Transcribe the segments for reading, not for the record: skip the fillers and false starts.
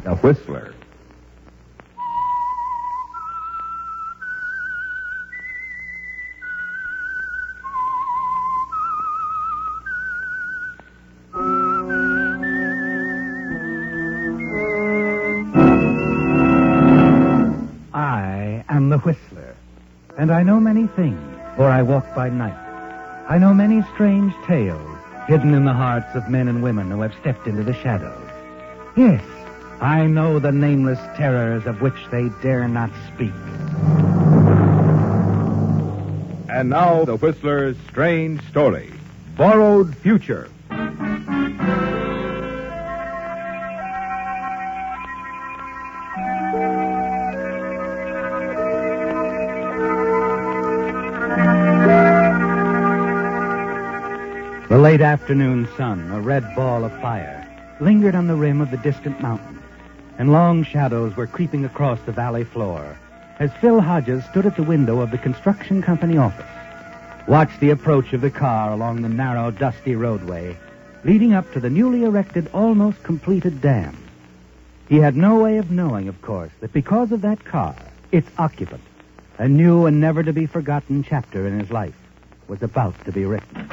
The Whistler. I am the Whistler, and I know many things, for I walk by night. I know many strange tales hidden in the hearts of men and women who have stepped into the shadows. Yes, I know the nameless terrors of which they dare not speak. And now, the Whistler's strange story, Borrowed Future. The late afternoon sun, a red ball of fire, lingered on the rim of the distant mountain, and long shadows were creeping across the valley floor as Phil Hodges stood at the window of the construction company office, watched the approach of the car along the narrow, dusty roadway leading up to the newly erected, almost completed dam. He had no way of knowing, of course, that because of that car, its occupant, a new and never-to-be-forgotten chapter in his life was about to be written.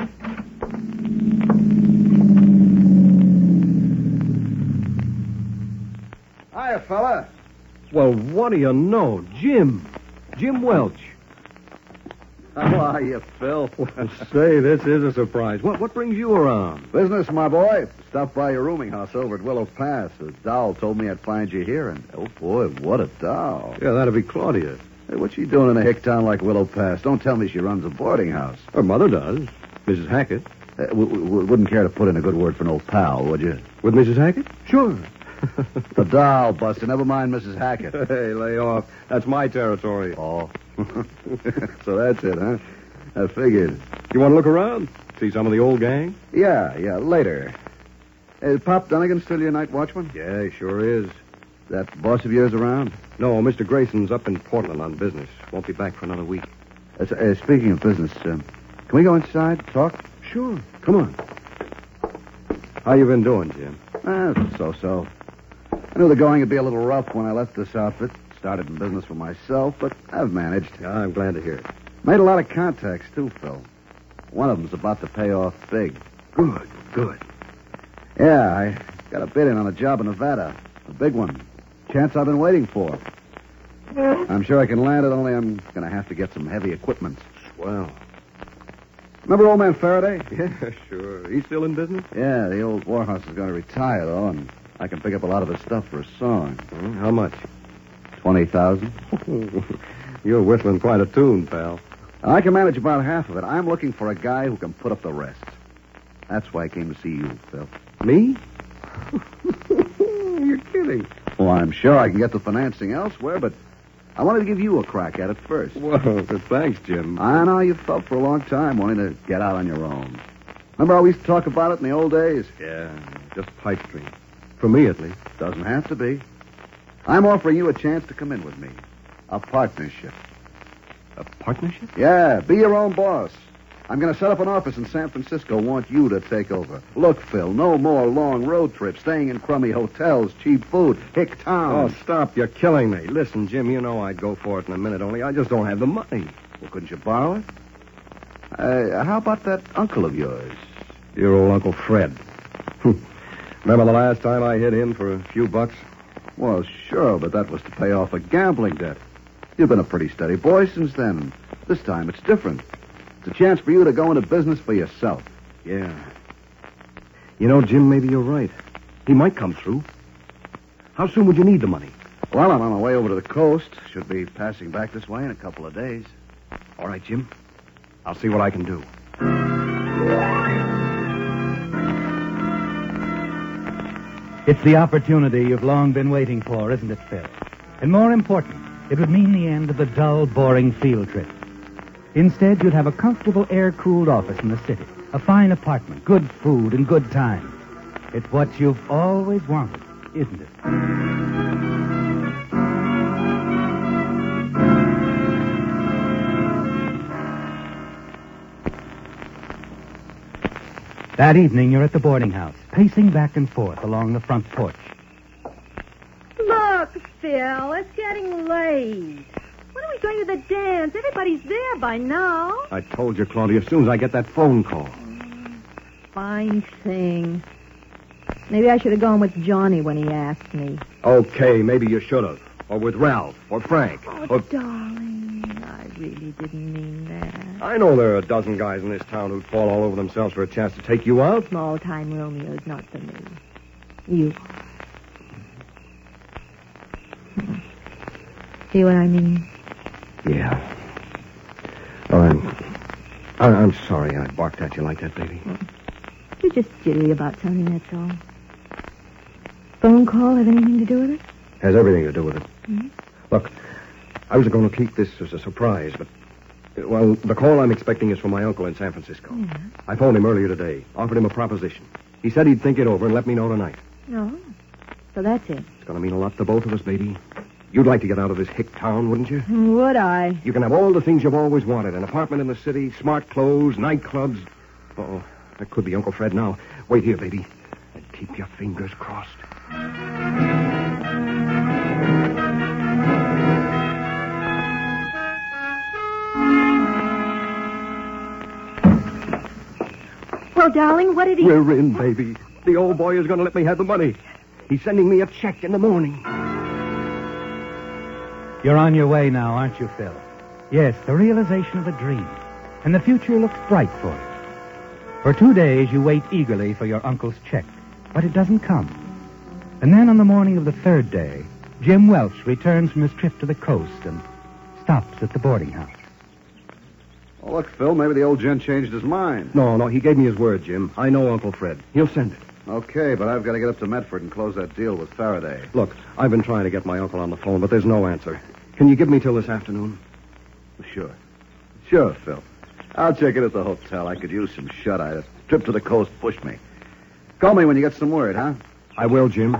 Hiya, fella. Well, what do you know? Jim Welch. How are you, Phil? Say, this is a surprise. What brings you around? Business, my boy. Stopped by your rooming house over at Willow Pass. The doll told me I'd find you here, and oh, boy, what a doll. Yeah, that'd be Claudia. Hey, what's she doing in a hick town like Willow Pass? Don't tell me she runs a boarding house. Her mother does. Mrs. Hackett. Wouldn't care to put in a good word for an old pal, would you? With Mrs. Hackett? Sure. The doll, Buster. Never mind Mrs. Hackett. Hey, lay off. That's my territory. Oh. So that's it, huh? I figured. You want to look around? See some of the old gang? Yeah, later. Is Pop Dunnigan still your night watchman? Yeah, he sure is. That boss of yours around? No, Mr. Grayson's up in Portland on business. Won't be back for another week. Speaking of business, can we go inside, talk? Sure. Come on. How you been doing, Jim? So. I knew the going would be a little rough when I left this outfit. Started in business for myself, but I've managed. Yeah, I'm glad to hear it. Made a lot of contacts, too, Phil. One of them's about to pay off big. Good. Yeah, I got a bid in on a job in Nevada. A big one. Chance I've been waiting for. I'm sure I can land it, only I'm going to have to get some heavy equipment. Swell. Remember old man Faraday? Yeah, sure. He's still in business? Yeah, the old warhouse is going to retire, though, and I can pick up a lot of his stuff for a song. How much? 20,000. You're whistling quite a tune, pal. I can manage about half of it. I'm looking for a guy who can put up the rest. That's why I came to see you, Phil. Me? You're kidding. Well, I'm sure I can get the financing elsewhere, but I wanted to give you a crack at it first. Well, thanks, Jim. I know you felt for a long time wanting to get out on your own. Remember how we used to talk about it in the old days? Yeah, just pipe dream. For me, at least. Doesn't have to be. I'm offering you a chance to come in with me. A partnership. A partnership? Yeah, be your own boss. I'm going to set up an office in San Francisco. Want you to take over. Look, Phil, no more long road trips, staying in crummy hotels, cheap food, hick town. Oh, stop. You're killing me. Listen, Jim, you know I'd go for it in a minute, only I just don't have the money. Well, couldn't you borrow it? How about that uncle of yours? Your old Uncle Fred. Remember the last time I hit him for a few bucks? Well, sure, but that was to pay off a gambling debt. You've been a pretty steady boy since then. This time it's different. It's a chance for you to go into business for yourself. Yeah. You know, Jim, maybe you're right. He might come through. How soon would you need the money? Well, I'm on my way over to the coast. Should be passing back this way in a couple of days. All right, Jim. I'll see what I can do. It's the opportunity you've long been waiting for, isn't it, Phil? And more important, it would mean the end of the dull, boring field trip. Instead, you'd have a comfortable, air-cooled office in the city, a fine apartment, good food, and good times. It's what you've always wanted, isn't it? That evening, you're at the boarding house, pacing back and forth along the front porch. Look, Phil, it's getting late. When are we going to the dance? Everybody's there by now. I told you, Claudia, as soon as I get that phone call. Fine thing. Maybe I should have gone with Johnny when he asked me. Okay, maybe you should have. Or with Ralph, or Frank. Oh, darling, I really didn't mean that. I know there are a dozen guys in this town who'd fall all over themselves for a chance to take you out. Small-time Romeo's not for me. You. See what I mean? Yeah. Oh, I'm sorry I barked at you like that, baby. You're just jittery about something, that's all. Phone call have anything to do with it? Has everything to do with it. Mm-hmm. Look, I was going to keep this as a surprise, but... Well, the call I'm expecting is from my uncle in San Francisco. Yeah. I phoned him earlier today, offered him a proposition. He said he'd think it over and let me know tonight. No. So that's it. It's going to mean a lot to both of us, baby. You'd like to get out of this hick town, wouldn't you? Would I? You can have all the things you've always wanted. An apartment in the city, smart clothes, nightclubs. Uh-oh, that could be Uncle Fred now. Wait here, baby. And keep your fingers crossed. Well, darling, what did he... We're in, baby. The old boy is going to let me have the money. He's sending me a check in the morning. You're on your way now, aren't you, Phil? Yes, the realization of a dream. And the future looks bright for you. For 2 days, you wait eagerly for your uncle's check, but it doesn't come. And then on the morning of the third day, Jim Welch returns from his trip to the coast and stops at the boarding house. Oh, look, Phil, maybe the old gent changed his mind. No, he gave me his word, Jim. I know Uncle Fred. He'll send it. Okay, but I've got to get up to Medford and close that deal with Faraday. Look, I've been trying to get my uncle on the phone, but there's no answer. Can you give me till this afternoon? Sure. Sure, Phil. I'll check it at the hotel. I could use some shut-eye. That trip to the coast pushed me. Call me when you get some word, huh? I will, Jim.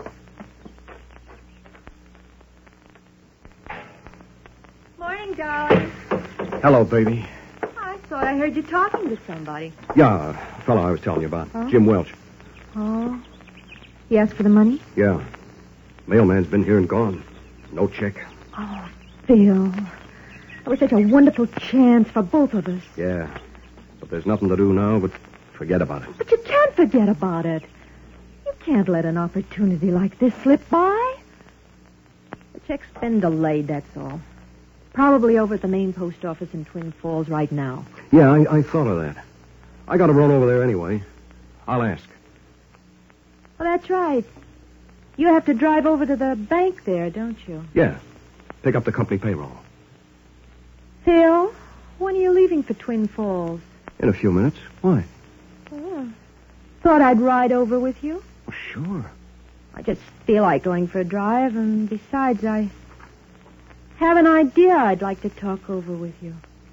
Morning, darling. Hello, baby. I thought I heard you talking to somebody. Yeah, fellow I was telling you about. Huh? Jim Welch. Oh. He asked for the money? Yeah. Mailman's been here and gone. No check. Oh, Phil. That was such a wonderful chance for both of us. Yeah. But there's nothing to do now but forget about it. But you can't forget about it. You can't let an opportunity like this slip by. The check's been delayed, that's all. Probably over at the main post office in Twin Falls right now. Yeah, I thought of that. I got to run over there anyway. I'll ask. Well, that's right. You have to drive over to the bank there, don't you? Yeah. Pick up the company payroll. Phil, when are you leaving for Twin Falls? In a few minutes. Why? Oh, thought I'd ride over with you. Oh, sure. I just feel like going for a drive, and besides, I have an idea I'd like to talk over with you.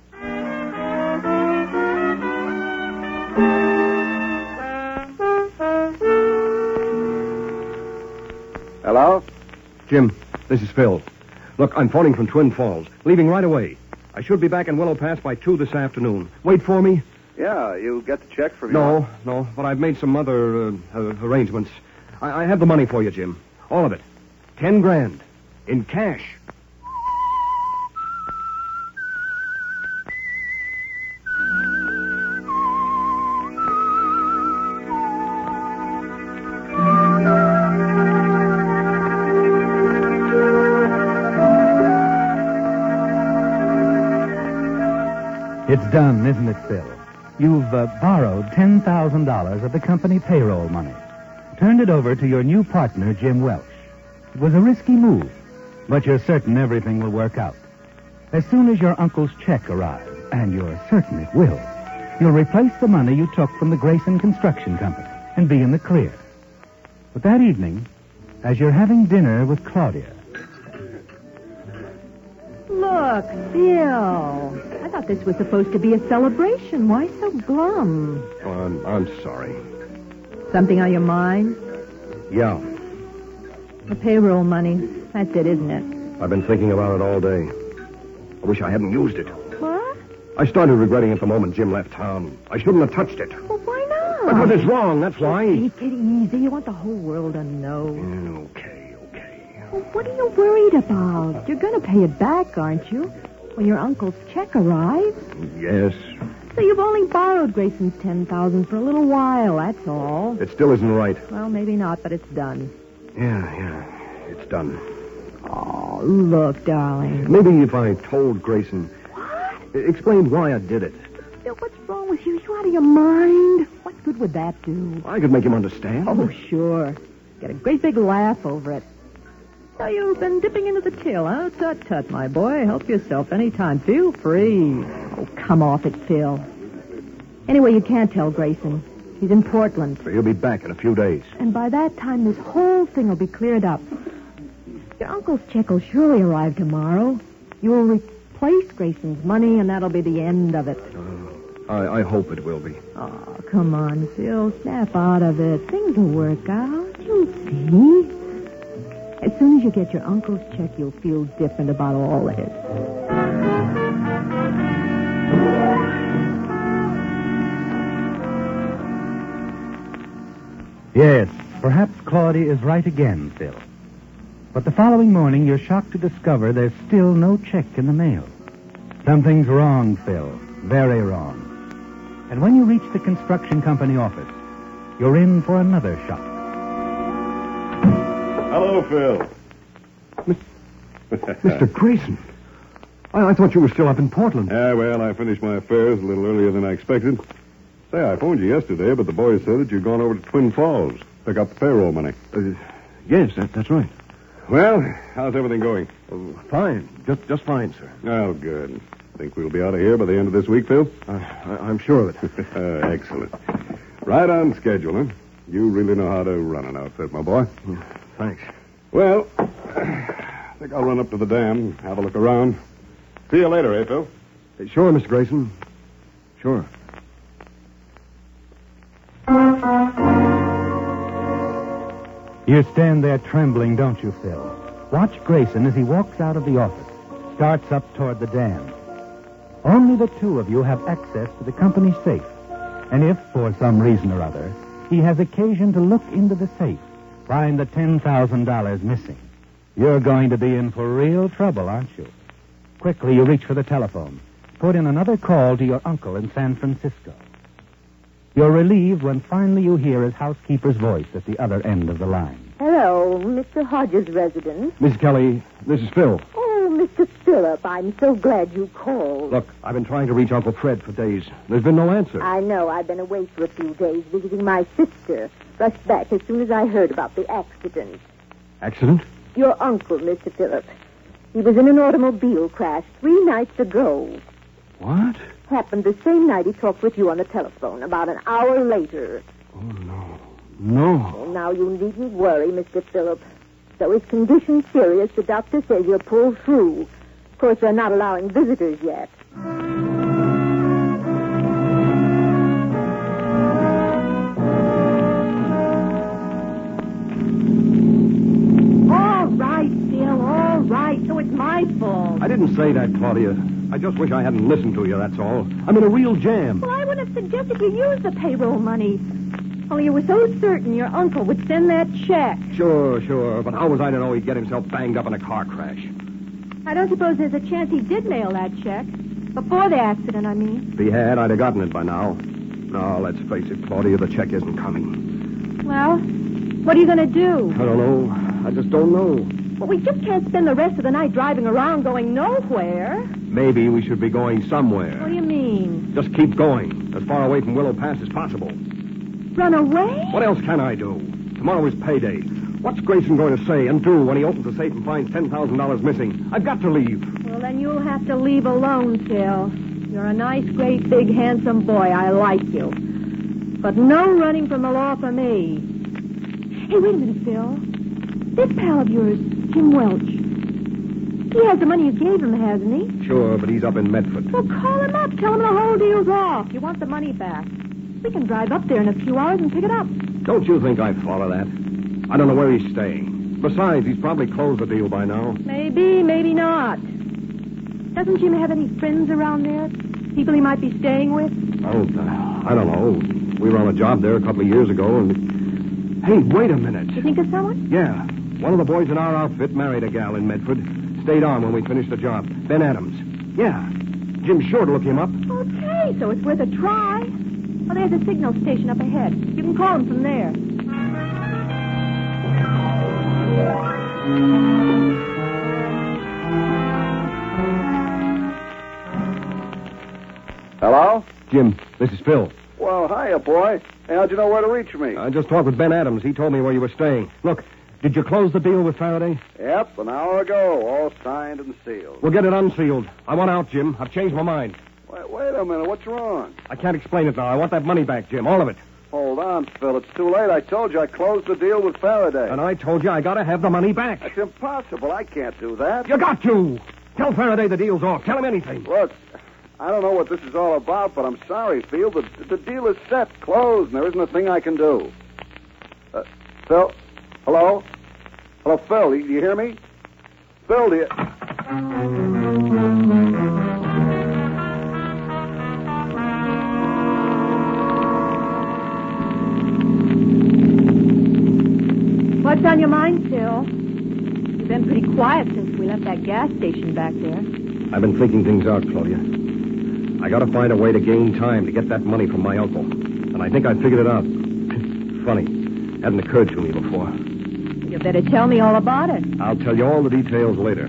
Hello? Jim, this is Phil. Look, I'm phoning from Twin Falls. Leaving right away. I should be back in Willow Pass by 2 this afternoon. Wait for me? Yeah, you get the check from your... No, but I've made some other arrangements. I have the money for you, Jim. All of it. 10 grand. In cash. It's done, isn't it, Phil? You've borrowed $10,000 of the company payroll money. Turned it over to your new partner, Jim Welch. It was a risky move, but you're certain everything will work out. As soon as your uncle's check arrives, and you're certain it will, you'll replace the money you took from the Grayson Construction Company and be in the clear. But that evening, as you're having dinner with Claudia... Look, Phil. I thought this was supposed to be a celebration. Why so glum? Oh, I'm sorry. Something on your mind? Yeah, The payroll money. That's it, isn't it? I've been thinking about it all day. I wish I hadn't used it. What? I started regretting it the moment Jim left town. I shouldn't have touched it. Well, why not? Because it's wrong, that's why. Take it easy. You want the whole world to know. Okay. Well, what are you worried about? You're going to pay it back, aren't you? When your uncle's check arrives. Yes. So you've only borrowed Grayson's $10,000 for a little while, that's all. It still isn't right. Well, maybe not, but it's done. Yeah. It's done. Oh, look, darling. Maybe if I told Grayson... What? Explained why I did it. Bill, what's wrong with you? You out of your mind? What good would that do? I could make him understand. Oh, sure. Get a great big laugh over it. So you've been dipping into the till, huh? Tut, my boy. Help yourself anytime. Feel free. Oh, come off it, Phil. Anyway, you can't tell Grayson. He's in Portland. So he'll be back in a few days. And by that time, this whole thing will be cleared up. Your uncle's check will surely arrive tomorrow. You will replace Grayson's money, and that'll be the end of it. I hope it will be. Oh, come on, Phil. Snap out of it. Things will work out. You'll see. As soon as you get your uncle's check, you'll feel different about all this. Yes, perhaps Claudia is right again, Phil. But the following morning, you're shocked to discover there's still no check in the mail. Something's wrong, Phil. Very wrong. And when you reach the construction company office, you're in for another shock. Hello, Phil. Mr. Grayson. I thought you were still up in Portland. Yeah, well, I finished my affairs a little earlier than I expected. Say, I phoned you yesterday, but the boys said that you'd gone over to Twin Falls, pick up the payroll money. Yes, that's right. Well, how's everything going? Fine. Just fine, sir. Oh, good. Think we'll be out of here by the end of this week, Phil? I'm sure of it. Excellent. Right on schedule, huh? You really know how to run an outfit, my boy. Thanks. Well, I think I'll run up to the dam, have a look around. See you later, eh, Phil? Sure, Mr. Grayson. Sure. You stand there trembling, don't you, Phil? Watch Grayson as he walks out of the office, starts up toward the dam. Only the two of you have access to the company's safe. And if, for some reason or other, he has occasion to look into the safe, find the $10,000 missing, you're going to be in for real trouble, aren't you? Quickly, you reach for the telephone. Put in another call to your uncle in San Francisco. You're relieved when finally you hear his housekeeper's voice at the other end of the line. Hello, Mr. Hodges' residence. Miss Kelly, this is Phil. Oh, Mr. Phillip, I'm so glad you called. Look, I've been trying to reach Uncle Fred for days. There's been no answer. I know. I've been away for a few days visiting my sister. Rushed back as soon as I heard about the accident. Accident? Your uncle, Mr. Phillip. He was in an automobile crash 3 nights ago. What? Happened the same night he talked with you on the telephone, about an hour later. Oh, no. No. Oh, now you needn't worry, Mr. Phillip. Though his condition's serious, the doctor says you'll pull through. Of course, they're not allowing visitors yet. All right, Phil, all right. So it's my fault. I didn't say that, Claudia. I just wish I hadn't listened to you, that's all. I'm in a real jam. Well, I would have suggested you use the payroll money. Only you were so certain your uncle would send that check. Sure. But how was I to know he'd get himself banged up in a car crash? I don't suppose there's a chance he did mail that check. Before the accident, I mean. If he had, I'd have gotten it by now. No, let's face it, Claudia, the check isn't coming. Well, what are you going to do? I don't know. I just don't know. Well, we just can't spend the rest of the night driving around going nowhere. Maybe we should be going somewhere. What do you mean? Just keep going, as far away from Willow Pass as possible. Run away? What else can I do? Tomorrow is payday. What's Grayson going to say and do when he opens the safe and finds $10,000 missing? I've got to leave. Well, then you'll have to leave alone, Phil. You're a nice, great, big, handsome boy. I like you. But no running from the law for me. Hey, wait a minute, Phil. This pal of yours, Jim Welch, he has the money you gave him, hasn't he? Sure, but he's up in Medford. Well, call him up. Tell him the whole deal's off. You want the money back. We can drive up there in a few hours and pick it up. Don't you think I'd follow that? I don't know where he's staying. Besides, he's probably closed the deal by now. Maybe, maybe not. Doesn't Jim have any friends around there? People he might be staying with? Oh, I don't know. We were on a job there a couple of years ago, and... Hey, wait a minute. You think of someone? Yeah. One of the boys in our outfit married a gal in Medford. Stayed on when we finished the job. Ben Adams. Yeah. Jim's sure to look him up. Okay, so it's worth a try. Well, there's a signal station up ahead. You can call him from there. Hello? Jim, this is Phil. Well, hiya, boy. Hey, how'd you know where to reach me? I just talked with Ben Adams. He told me where you were staying. Look, did you close the deal with Faraday? Yep, an hour ago. All signed and sealed. We'll get it unsealed. I want out, Jim. I've changed my mind. Wait a minute. What's wrong? I can't explain it now. I want that money back, Jim. All of it. Hold on, Phil. It's too late. I told you I closed the deal with Faraday. And I told you I gotta have the money back. That's impossible. I can't do that. You got to. Tell Faraday the deal's off. Tell him anything. Look, I don't know what this is all about, but I'm sorry, Phil. The deal is set, closed, and there isn't a thing I can do. Phil? Hello? Hello, Phil. Do you hear me? Phil, do you... What's on your mind, Phil? You've been pretty quiet since we left that gas station back there. I've been thinking things out, Claudia. I gotta find a way to gain time to get that money from my uncle. And I think I figured it out. Funny. Hadn't occurred to me before. You better tell me all about it. I'll tell you all the details later.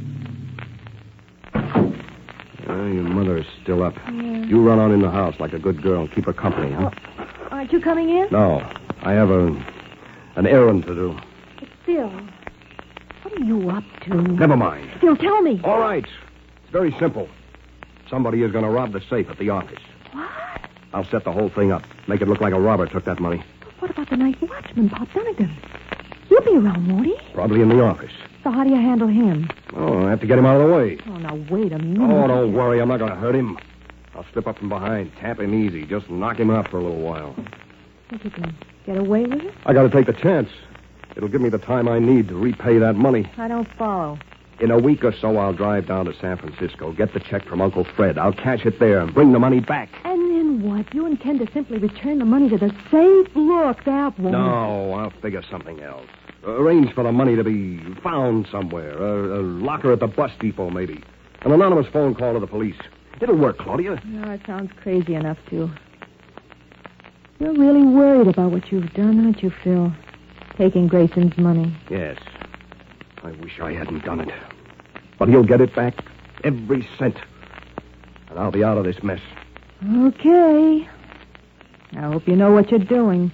Your mother is still up. Yeah. You run on in the house like a good girl and keep her company, huh? Aren't you coming in? No. I have an errand to do. Phil, what are you up to? Never mind. Phil, tell me. All right. It's very simple. Somebody is going to rob the safe at the office. What? I'll set the whole thing up. Make it look like a robber took that money. But what about the night watchman, Pop Dunnigan? He'll be around, won't he? Probably in the office. So how do you handle him? Oh, I have to get him out of the way. Oh, now, wait a minute. Oh, don't worry. I'm not going to hurt him. I'll slip up from behind, tap him easy, just knock him out for a little while. Think you can get away with it? I got to take the chance. It'll give me the time I need to repay that money. I don't follow. In a week or so, I'll drive down to San Francisco, get the check from Uncle Fred. I'll cash it there and bring the money back. And then what? You intend to simply return the money to the safe? Look, that won't... No, I'll figure something else. Arrange for the money to be found somewhere. A locker at the bus depot, maybe. An anonymous phone call to the police. It'll work, Claudia. No, it sounds crazy enough to. You're really worried about what you've done, aren't you, Phil? Taking Grayson's money. Yes. I wish I hadn't done it. But he'll get it back. Every cent. And I'll be out of this mess. Okay. I hope you know what you're doing.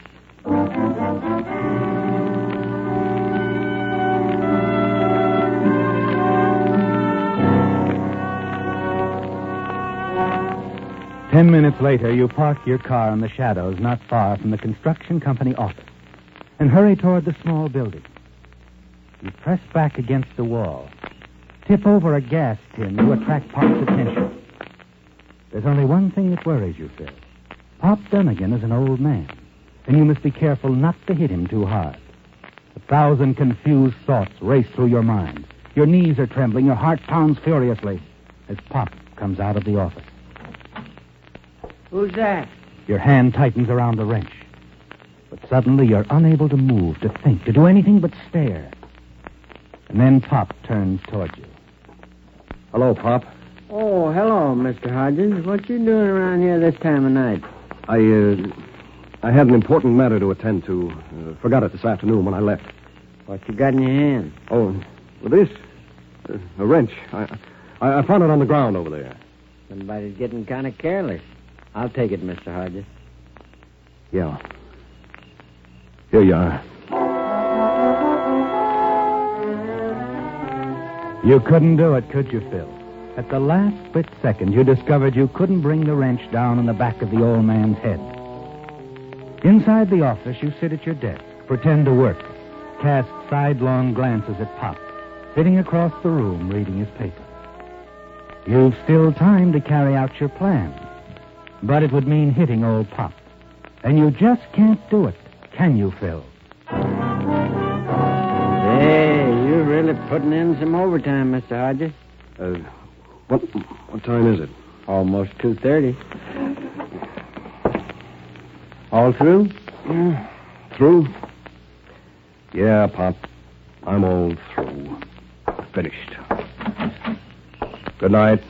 10 minutes later, you park your car in the shadows not far from the construction company office and hurry toward the small building. You press back against the wall, tip over a gas tin to attract Pop's attention. There's only one thing that worries you, Phil. Pop Dunnigan is an old man, and you must be careful not to hit him too hard. 1,000 confused thoughts race through your mind. Your knees are trembling, your heart pounds furiously as Pop comes out of the office. Who's that? Your hand tightens around the wrench. But suddenly you're unable to move, to think, to do anything but stare. And then Pop turns towards you. Hello, Pop. Oh, hello, Mr. Hodges. What you doing around here this time of night? I had an important matter to attend to. Forgot it this afternoon when I left. What you got in your hand? Oh, well, this? A wrench. I found it on the ground over there. Somebody's getting kind of careless. I'll take it, Mr. Hodges. Yeah. Here you are. You couldn't do it, could you, Phil? At the last split second, you discovered you couldn't bring the wrench down in the back of the old man's head. Inside the office, you sit at your desk, pretend to work, cast sidelong glances at Pop, sitting across the room reading his paper. You've still time to carry out your plan, but it would mean hitting old Pop. And you just can't do it, can you, Phil? Hey, you're really putting in some overtime, Mr. Hodges. What time is it? Almost 2:30. All through? Through? Yeah, Pop. I'm all through. Finished. Good night.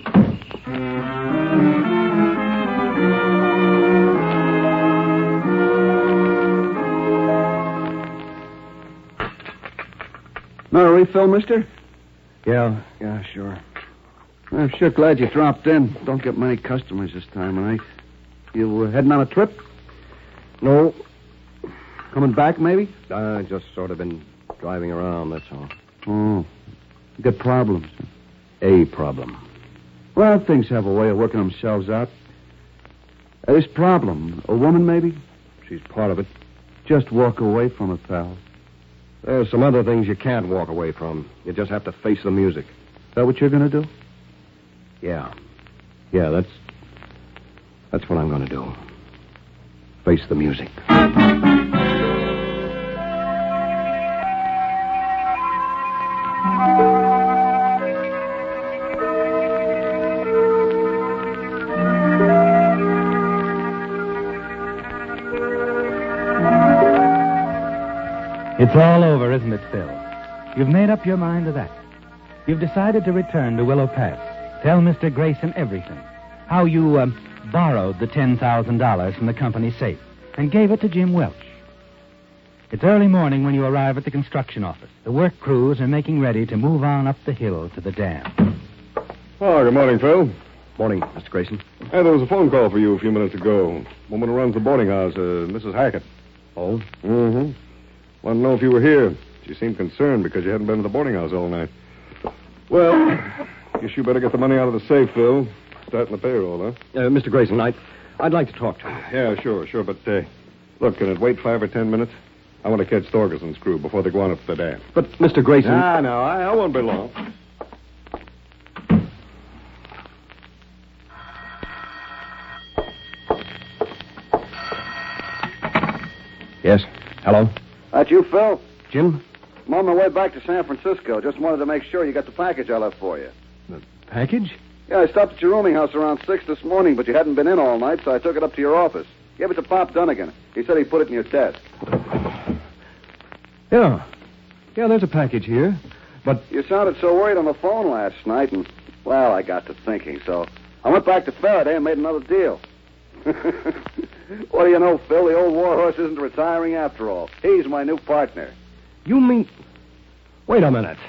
Not a refill, mister? Yeah, sure. I'm sure glad you dropped in. Don't get many customers this time of night. You heading on a trip? No, Coming back, maybe? I just sort of been driving around, that's all. Oh. You got problems. A problem. Well, things have a way of working themselves out. This problem, a woman, maybe? She's part of it. Just walk away from it, pal. There's some other things you can't walk away from. You just have to face the music. Is that what you're going to do? Yeah. Yeah, that's what I'm going to do. Face the music. It's all over, isn't it, Phil? You've made up your mind to that. You've decided to return to Willow Pass. Tell Mr. Grayson everything. How you, borrowed the $10,000 from the company safe and gave it to Jim Welch. It's early morning when you arrive at the construction office. The work crews are making ready to move on up the hill to the dam. Oh, good morning, Phil. Morning, Mr. Grayson. Hey, there was a phone call for you a few minutes ago. Woman who runs the boarding house, Mrs. Hackett. Oh? Mm-hmm. Wanted to know if you were here. She seemed concerned because you hadn't been to the boarding house all night. Well, guess you better get the money out of the safe, Phil. Starting the payroll, huh? Mr. Grayson, I'd like to talk to you. Yeah, sure. But, look, can it wait 5 or 10 minutes? I want to catch Thorgerson's crew before they go on up to the dam. But, Mr. Grayson... No, I won't be long. Yes? Hello? That you, Phil? Jim? I'm on my way back to San Francisco. Just wanted to make sure you got the package I left for you. The package? Yeah, I stopped at your rooming house around 6 this morning, but you hadn't been in all night, so I took it up to your office. Gave it to Pop Dunnigan. He said he put it in your desk. Yeah. Yeah, there's a package here. But... You sounded so worried on the phone last night, and, well, I got to thinking, so I went back to Faraday and made another deal. What do you know, Phil? The old warhorse isn't retiring after all. He's my new partner. You mean... Wait a minute.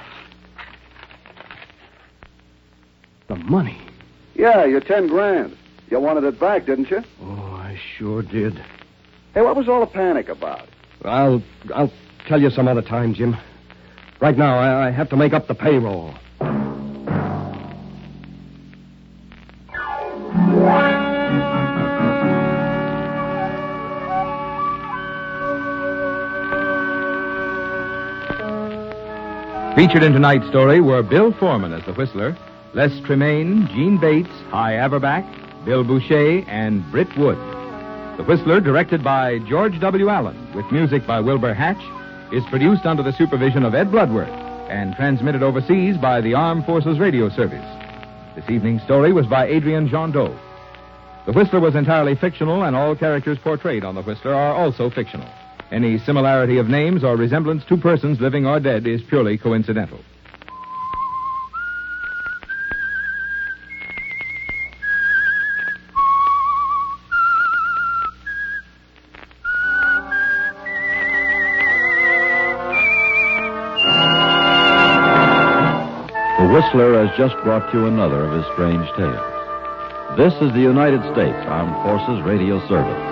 The money. Yeah, your $10,000. You wanted it back, didn't you? Oh, I sure did. Hey, what was all the panic about? I'll tell you some other time, Jim. Right now, I have to make up the payroll. Featured in tonight's story were Bill Foreman as the Whistler, Les Tremaine, Gene Bates, Hy Averback, Bill Boucher, and Britt Wood. The Whistler, directed by George W. Allen, with music by Wilbur Hatch, is produced under the supervision of Ed Bloodworth and transmitted overseas by the Armed Forces Radio Service. This evening's story was by Adrian Jondot. The Whistler was entirely fictional, and all characters portrayed on The Whistler are also fictional. Any similarity of names or resemblance to persons living or dead is purely coincidental. The Whistler has just brought you another of his strange tales. This is the United States Armed Forces Radio Service.